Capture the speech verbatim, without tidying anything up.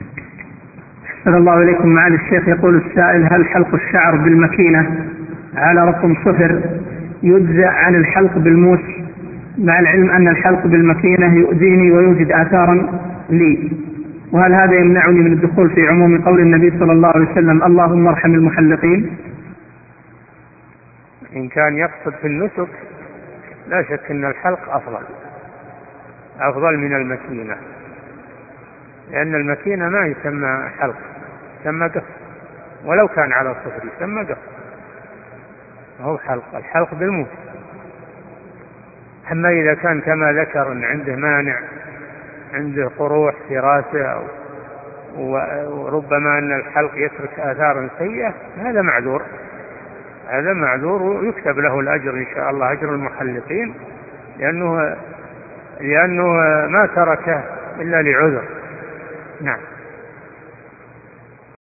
أحسن الله إليكم معالي الشيخ. يقول السائل: هل حلق الشعر بالمكينة على رقم صفر يجزأ عن الحلق بالموس، مع العلم أن الحلق بالمكينة يؤذيني ويوجد آثارا لي، وهل هذا يمنعني من الدخول في عموم قول النبي صلى الله عليه وسلم اللهم ارحم المحلقين؟ إن كان يقصد في النسك لا شك أن الحلق أفضل أفضل من المكينة، لأن المكينة ما يسمى حلق، يسمى قص، ولو كان على صفر يسمى قص، هو حلق. الحلق بالموس. أما إذا كان كما ذكر أن عنده مانع، عنده قروح في راسه، وربما أن الحلق يترك آثارا سيئة، هذا معذور، هذا معذور ويكتب له الأجر إن شاء الله، أجر المحلقين، لأنه لأنه ما تركه إلا لعذر. نعم.